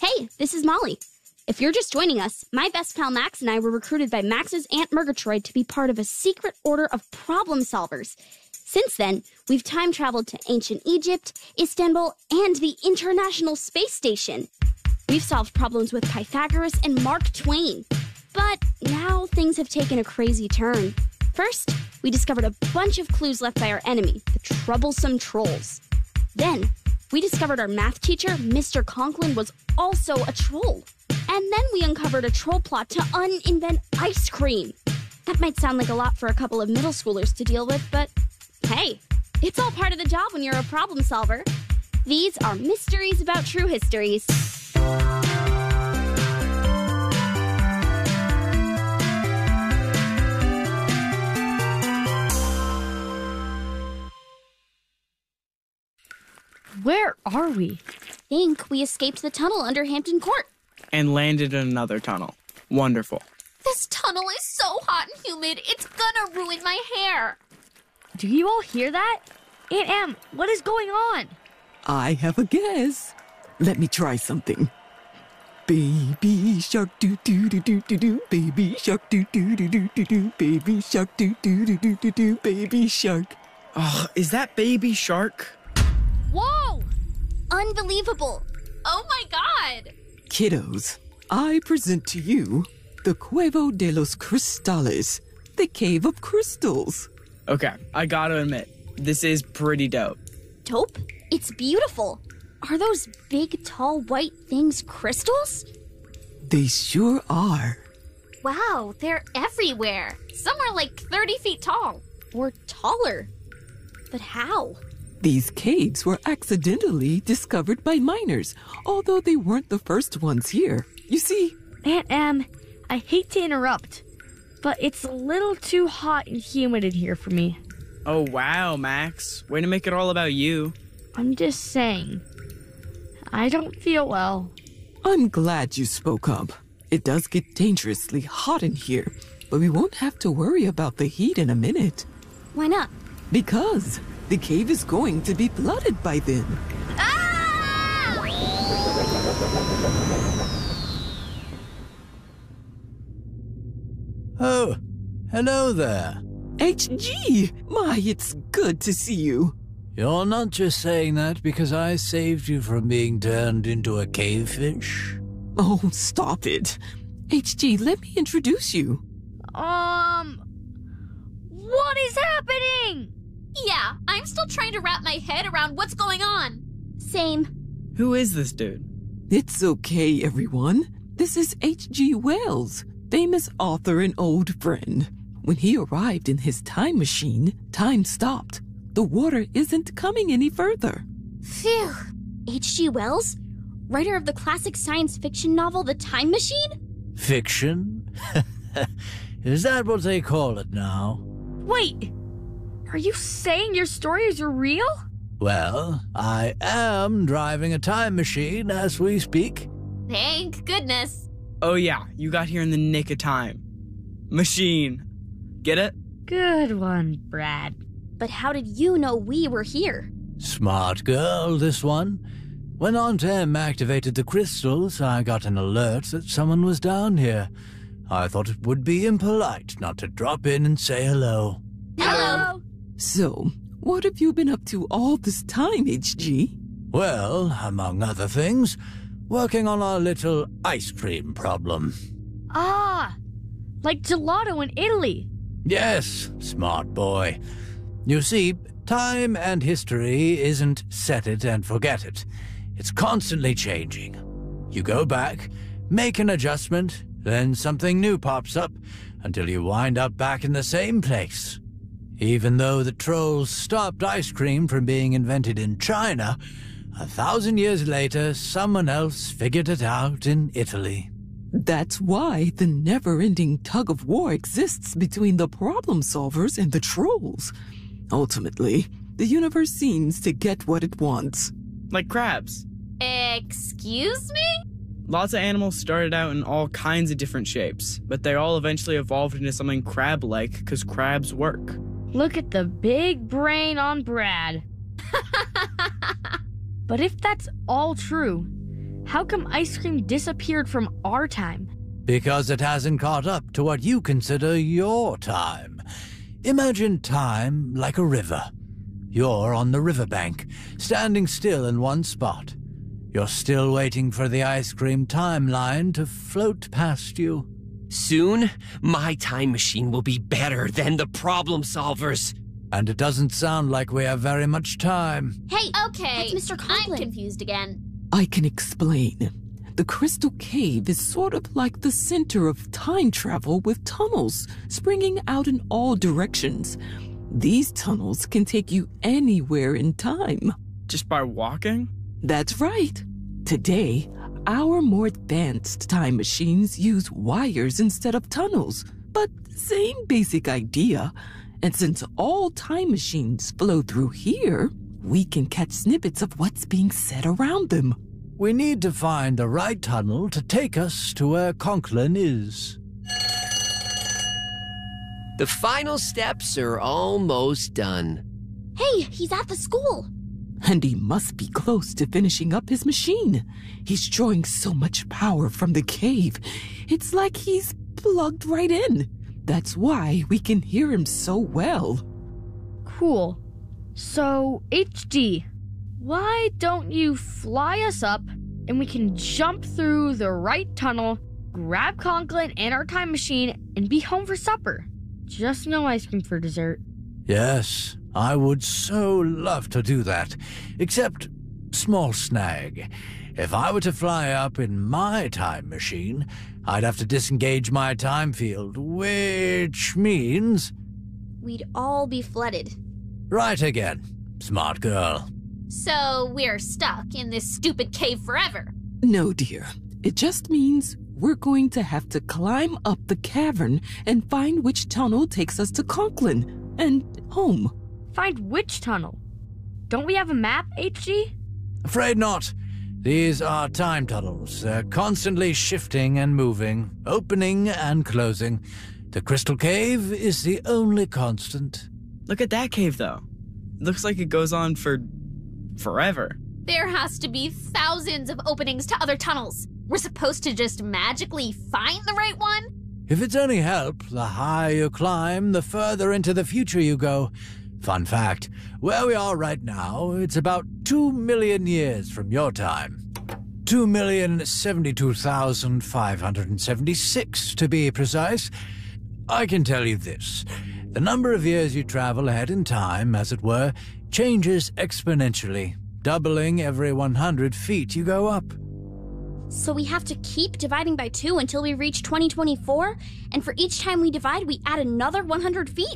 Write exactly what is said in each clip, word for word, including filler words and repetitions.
Hey, this is Molly. If you're just joining us, my best pal Max and I were recruited by Max's Aunt Murgatroyd to be part of a secret order of problem solvers. Since then, we've time traveled to ancient Egypt, Istanbul, and the International Space Station. We've solved problems with Pythagoras and Mark Twain. But now things have taken a crazy turn. First, we discovered a bunch of clues left by our enemy, the troublesome trolls. Then, we discovered our math teacher, Mister Conklin, was also a troll. And then we uncovered a troll plot to un-invent ice cream. That might sound like a lot for a couple of middle schoolers to deal with, but hey, it's all part of the job when you're a problem solver. These are mysteries about true histories. Where are we? I think we escaped the tunnel under Hampton Court. And landed in another tunnel. Wonderful. This tunnel is so hot and humid, it's gonna ruin my hair. Do you all hear that? Aunt Em, what is going on? I have a guess. Let me try something. Baby shark doo doo doo doo doo doo. Baby shark doo doo doo doo doo doo. Baby shark doo doo doo doo doo doo. Baby shark. Oh, is that Baby Shark? Whoa! Unbelievable. Oh my god! Kiddos, I present to you the Cuevo de los Cristales, the Cave of Crystals. Okay, I gotta admit, this is pretty dope. Dope? It's beautiful. Are those big, tall, white things crystals? They sure are. Wow, they're everywhere. Some are like thirty feet tall. Or taller. But how? These caves were accidentally discovered by miners, although they weren't the first ones here. You see, Aunt Em, I hate to interrupt, but it's a little too hot and humid in here for me. Oh, wow, Max. Way to make it all about you. I'm just saying, I don't feel well. I'm glad you spoke up. It does get dangerously hot in here, but we won't have to worry about the heat in a minute. Why not? Because the cave is going to be flooded by then. Ah! Oh, hello there. H G! My, it's good to see you. You're not just saying that because I saved you from being turned into a cavefish? Oh, stop it. H G, let me introduce you. Um, what is happening? Yeah, I'm still trying to wrap my head around what's going on. Same. Who is this dude? It's okay, everyone. This is H G Wells, famous author and old friend. When he arrived in his time machine, time stopped. The water isn't coming any further. Phew. H G Wells? Writer of the classic science fiction novel The Time Machine? Fiction? Is that what they call it now? Wait, are you saying your stories are real? Well, I am driving a time machine as we speak. Thank goodness. Oh yeah, you got here in the nick of time. Machine. Get it? Good one, Brad. But how did you know we were here? Smart girl, this one. When Aunt Em activated the crystals, I got an alert that someone was down here. I thought it would be impolite not to drop in and say hello. Hello. So, what have you been up to all this time, H G? Well, among other things, working on our little ice cream problem. Ah, like gelato in Italy. Yes, smart boy. You see, time and history isn't set it and forget it. It's constantly changing. You go back, make an adjustment, then something new pops up until you wind up back in the same place. Even though the trolls stopped ice cream from being invented in China, a thousand years later, someone else figured it out in Italy. That's why the never-ending tug-of-war exists between the problem solvers and the trolls. Ultimately, the universe seems to get what it wants. Like crabs. Excuse me? Lots of animals started out in all kinds of different shapes, but they all eventually evolved into something crab-like because crabs work. Look at the big brain on Brad. But if that's all true, How come ice cream disappeared from our time? Because it hasn't caught up to what you consider your time. Imagine time like a river. You're on the riverbank, standing still in one spot. You're still waiting for the ice cream timeline to float past you. Soon, my time machine will be better than the problem solvers. And it doesn't sound like we have very much time. Hey, okay. That's Mister Conklin. I'm confused again. I can explain. The Crystal Cave is sort of like the center of time travel with tunnels springing out in all directions. These tunnels can take you anywhere in time. Just by walking? That's right. Today, our more advanced time machines use wires instead of tunnels, but same basic idea. And since all time machines flow through here, we can catch snippets of what's being said around them. We need to find the right tunnel to take us to where Conklin is. The final steps are almost done. Hey, he's at the school. And he must be close to finishing up his machine. He's drawing so much power from the cave. It's like he's plugged right in. That's why we can hear him so well. Cool. So, H D, why don't you fly us up and we can jump through the right tunnel, grab Conklin and our time machine, and be home for supper? Just no ice cream for dessert. Yes, I would so love to do that. Except, small snag. If I were to fly up in my time machine, I'd have to disengage my time field, which means... We'd all be flooded. Right again, smart girl. So we're stuck in this stupid cave forever. No, dear. It just means we're going to have to climb up the cavern and find which tunnel takes us to Conklin and home. Find which tunnel? Don't we have a map, H D? Afraid not. These are time tunnels. They're constantly shifting and moving, opening and closing. The Crystal Cave is the only constant. Look at that cave, though. It looks like it goes on for... forever. There has to be thousands of openings to other tunnels. We're supposed to just magically find the right one? If it's any help, the higher you climb, the further into the future you go. Fun fact, where we are right now, it's about two million years from your time. two million seventy-two thousand five hundred seventy-six to be precise. I can tell you this. The number of years you travel ahead in time, as it were, changes exponentially, doubling every one hundred feet you go up. So we have to keep dividing by two until we reach twenty twenty-four? And for each time we divide, we add another one hundred feet?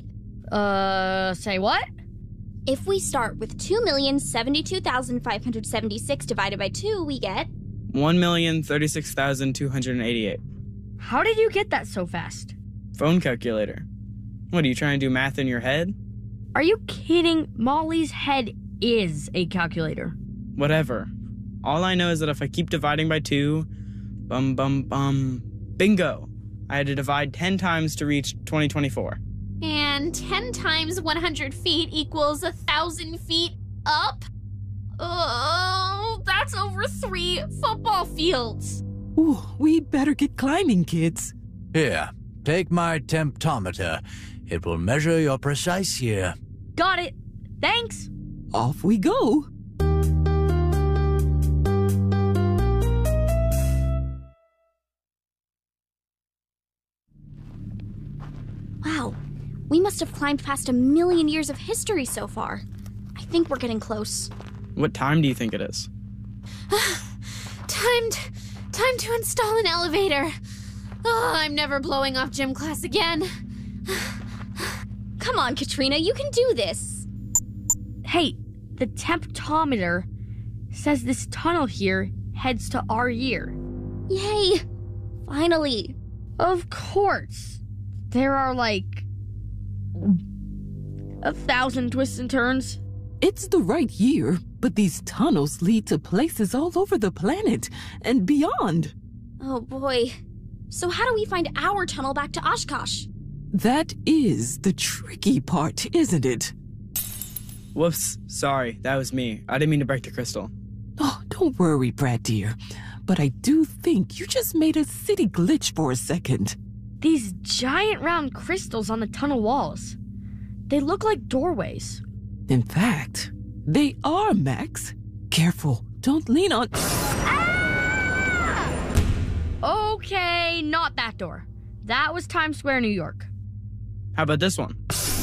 Uh, say what? If we start with two million seventy-two thousand five hundred seventy-six divided by two, we get... one million thirty-six thousand two hundred eighty-eight. How did you get that so fast? Phone calculator. What, are you trying to do math in your head? Are you kidding? Molly's head is a calculator. Whatever. All I know is that if I keep dividing by two, bum bum bum, bingo! I had to divide ten times to reach twenty twenty-four. And ten times one hundred feet equals one thousand feet up? Oh, that's over three football fields. Ooh, we better get climbing, kids. Here, take my temptometer. It will measure your precise year. Got it. Thanks. Off we go. Wow, we must have climbed past a million years of history so far. I think we're getting close. What time do you think it is? Time to, time to install an elevator. Oh, I'm never blowing off gym class again. Come on, Katrina, you can do this. Hey, the temptometer says this tunnel here heads to our year. Yay! Finally. Of course. There are like a thousand twists and turns. It's the right year, but these tunnels lead to places all over the planet and beyond. Oh boy. So how do we find our tunnel back to Oshkosh? That is the tricky part, isn't it? Whoops, sorry, that was me. I didn't mean to break the crystal. Oh, don't worry, Brad dear. but I do think you just made a city glitch for a second. These giant round crystals on the tunnel walls. They look like doorways. In fact, they are, Max. Careful, don't lean on... Okay, not that door. That was Times Square, New York. How about this one?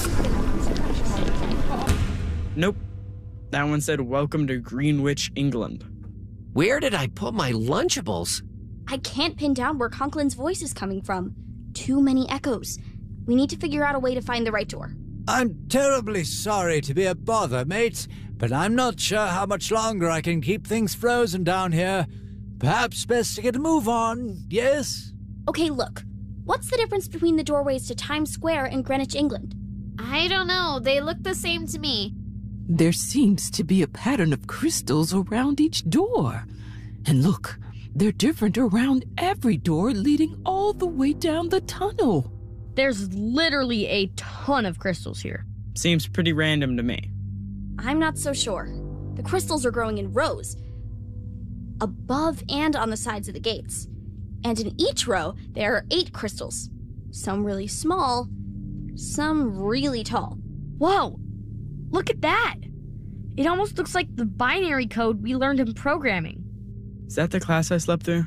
Nope. That one said, "Welcome to Greenwich, England." Where did I put my Lunchables? I can't pin down where Conklin's voice is coming from. Too many echoes. We need to figure out a way to find the right door. I'm terribly sorry to be a bother, mates, but I'm not sure how much longer I can keep things frozen down here. Perhaps best to get a move on, yes? Okay, look. What's the difference between the doorways to Times Square and Greenwich, England? I don't know. They look the same to me. There seems to be a pattern of crystals around each door. And look, they're different around every door leading all the way down the tunnel. There's literally a ton of crystals here. Seems pretty random to me. I'm not so sure. The crystals are growing in rows, above and on the sides of the gates. And in each row, there are eight crystals. Some really small, some really tall. Whoa! Look at that! It almost looks like the binary code we learned in programming. Is that the class I slept through?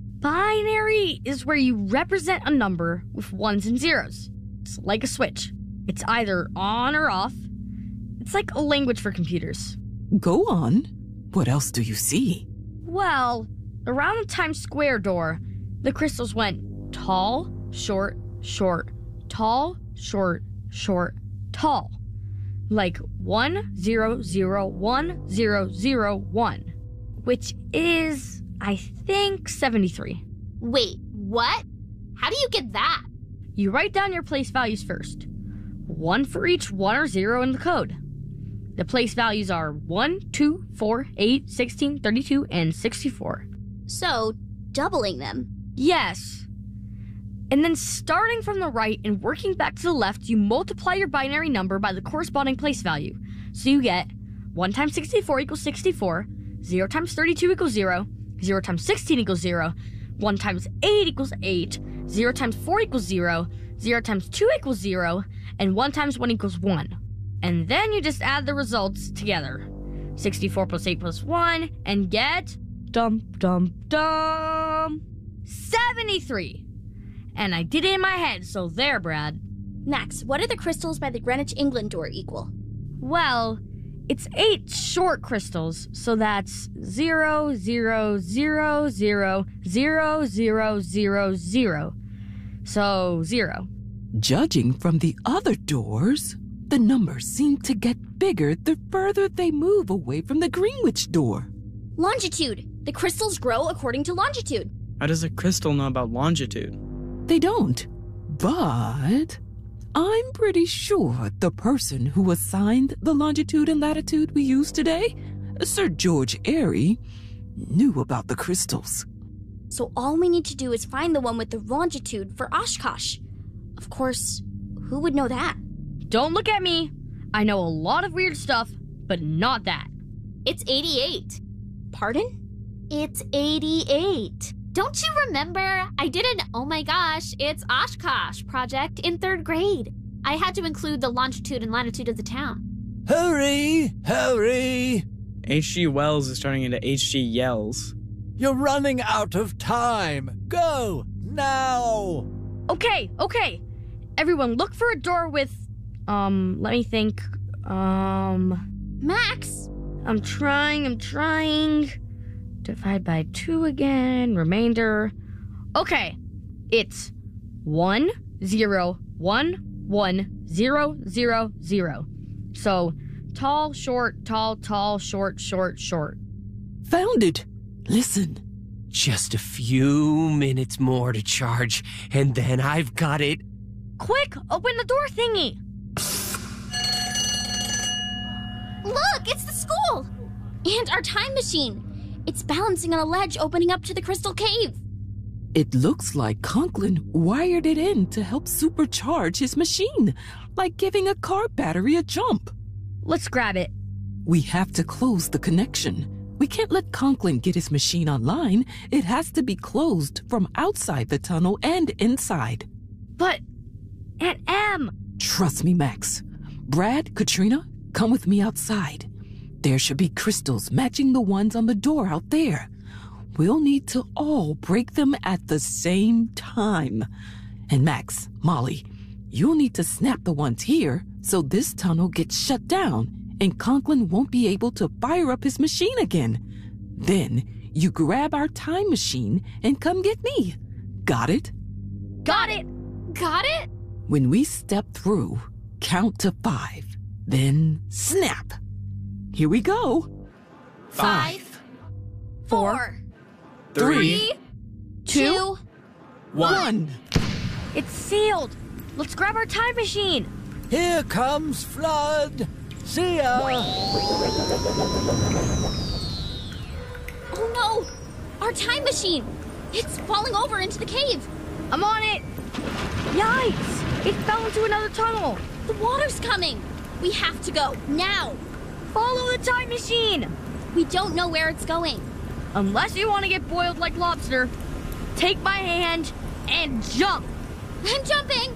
Binary is where you represent a number with ones and zeros. It's like a switch. It's either on or off. It's like a language for computers. Go on. What else do you see? Well, around the Times Square door, the crystals went tall, short, short, tall, short, short, tall. Like one, zero, zero, one, zero, zero, one. Which is, I think, seventy-three. Wait, what? How do you get that? You write down your place values first. One for each one or zero in the code. The place values are one, two, four, eight, sixteen, thirty-two, and sixty-four. So, doubling them. Yes. And then starting from the right and working back to the left, you multiply your binary number by the corresponding place value. So you get one times sixty-four equals sixty-four, zero times thirty-two equals zero, zero times sixteen equals zero, one times eight equals eight, zero times four equals zero, zero times two equals zero, and one times one equals one. And then you just add the results together. sixty-four plus eight plus one, and get... Dum, dum, dum... seventy-three! And I did it in my head, so there, Brad. Max, what are the crystals by the Greenwich, England door equal? Well, it's eight short crystals, so that's zero, zero, zero, zero, zero, zero, zero, zero. So, zero. Judging from the other doors, the numbers seem to get bigger the further they move away from the Greenwich door. Longitude. The crystals grow according to longitude. How does a crystal know about longitude? They don't. But I'm pretty sure the person who assigned the longitude and latitude we use today, Sir George Airy, knew about the crystals. So all we need to do is find the one with the longitude for Oshkosh. Of course, who would know that? Don't look at me. I know a lot of weird stuff, but not that. It's eighty-eight. Pardon? It's eighty-eight. Don't you remember? I did an oh my gosh, it's Oshkosh project in third grade. I had to include the longitude and latitude of the town. Hurry! Hurry! H G Wells is turning into H G Yells. You're running out of time. Go! Now! Okay, okay. Everyone look for a door with, um, let me think. Um, Max! I'm trying, I'm trying. Divide by two again, remainder. Okay, it's one, zero, one, one, zero, zero, zero. So, tall, short, tall, tall, short, short, short. Found it. Listen. Just a few minutes more to charge, and then I've got it. Quick, open the door thingy. Look, it's the school! And our time machine. It's balancing on a ledge opening up to the crystal cave. It looks like Conklin wired it in to help supercharge his machine, like giving a car battery a jump. Let's grab it. We have to close the connection. We can't let Conklin get his machine online. It has to be closed from outside the tunnel and inside. But, Aunt Em! Trust me, Max. Brad, Katrina, come with me outside. There should be crystals matching the ones on the door out there. We'll need to all break them at the same time. And Max, Molly, you'll need to snap the ones here so this tunnel gets shut down and Conklin won't be able to fire up his machine again. Then you grab our time machine and come get me. Got it? Got it! Got it? When we step through, count to five, then snap. Here we go. Five, Four, Three, two, One. it's sealed! Let's grab our time machine! Here comes Flood. See ya. Oh no! Our time machine! It's falling over into the cave! I'm on it! Yikes! It fell into another tunnel! The water's coming! We have to go, now! Follow the time machine! We don't know where it's going. Unless you want to get boiled like lobster, take my hand and jump! I'm jumping!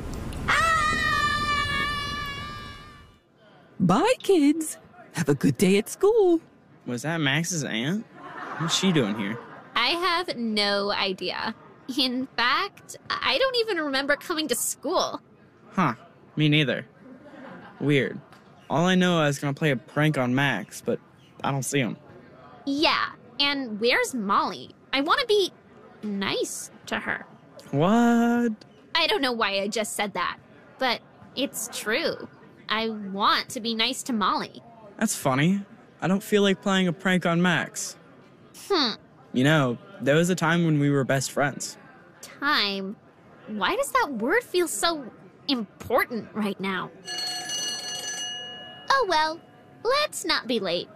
Bye, kids. Have a good day at school. Was that Max's aunt? What's she doing here? I have no idea. In fact, I don't even remember coming to school. Huh, me neither. Weird. All I know is I was gonna play a prank on Max, but I don't see him. Yeah, and where's Molly? I want to be nice to her. What? I don't know why I just said that, but it's true. I want to be nice to Molly. That's funny. I don't feel like playing a prank on Max. Hmm. You know, there was a time when we were best friends. Time. Why does that word feel so important right now? Oh well, let's not be late.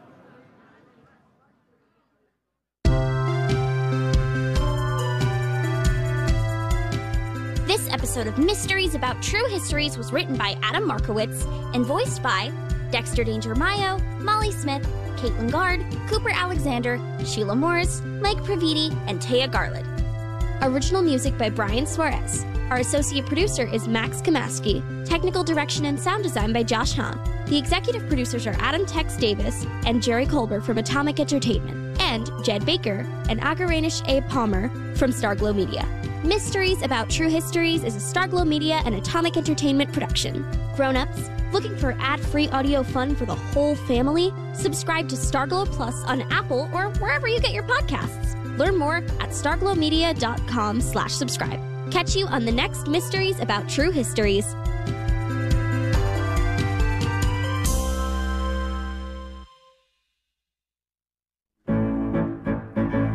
This episode of Mysteries About True Histories was written by Adam Markowitz and voiced by Dexter Danger Mayo, Molly Smith, Caitlin Gard, Cooper Alexander, Sheila Morris, Mike Praviti, and Taya Garland. Original music by Brian Suarez. Our associate producer is Max Kamaski. Technical direction and sound design by Josh Hahn. The executive producers are Adam Tex Davis and Jerry Colbert from Atomic Entertainment, and Jed Baker and Agaranish A. Palmer from Starglow Media. Mysteries About True Histories is a Starglow Media and Atomic Entertainment production. Grown-ups, looking for ad-free audio fun for the whole family? Subscribe to Starglow Plus on Apple or wherever you get your podcasts. Learn more at starglowmedia.com slash subscribe. Catch you on the next Mysteries About True Histories.